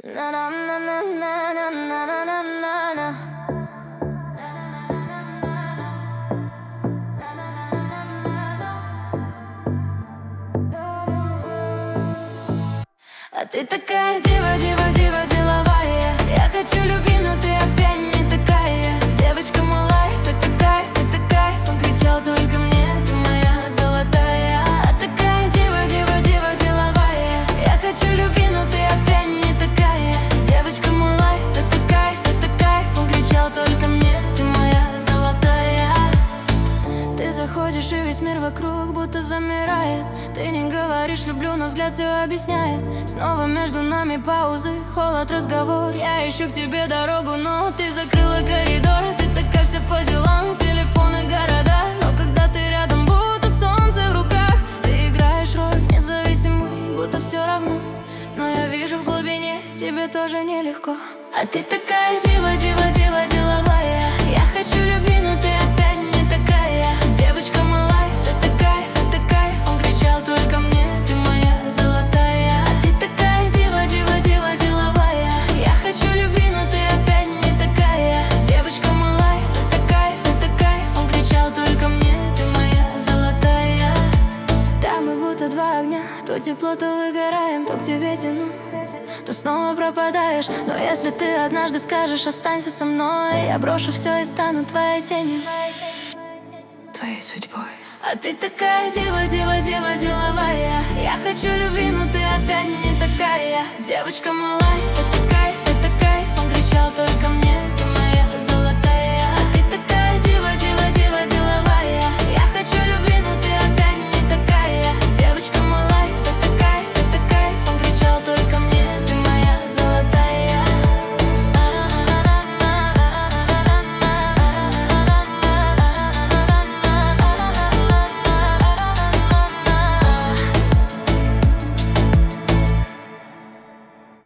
На-на-на-на-на-на-на-на-на. А ты такая дива, дива, дива, деловая. Я хочу любви, но ты опять не такая. Девочка, мой лайф, это кайф, это кайф. Он кричал только мне, ты моя золотая. А такая дива, дива, дива, деловая. Я хочу любви, но ты опять не такая. Девочка, мой лайф, это кайф, это кайф. Он кричал только мне, ты моя золотая. Ты заходишь, и весь мир вокруг будто замирает. Ты не говоришь «люблю», но взгляд все объясняет. Снова между нами паузы, холод, разговор. Я ищу к тебе дорогу, но ты закрыла коридор. Ты такая вся по делам, телефоны, города. Но когда ты рядом, будто солнце в руках. Ты играешь роль независимой, будто все равно. Но я вижу в глубине, тебе тоже нелегко. А ты такая дива, дива, дива, деловая. Я хочу любви, но ты опять не такая. Девочка, мой лайф, это кайф, это кайф. Он кричал только мне, ты моя золотая. А ты такая дива, дива, дива, деловая. Я хочу любви, но ты опять не такая. Девочка, мой лайф, это кайф, это кайф. Он кричал только мне, ты моя золотая. Да, мы будто два огня, то тепло, то выгораем, то к тебе тяну, то снова пропадаешь. Но если ты однажды скажешь «останься со мной», я брошу все и стану твоей тенью, твоей судьбой. А ты такая дива, дива, дива, деловая. Я хочу любви, но ты опять не такая. Девочка, мой лайф, это кайф, это кайф. Он кричал только мне,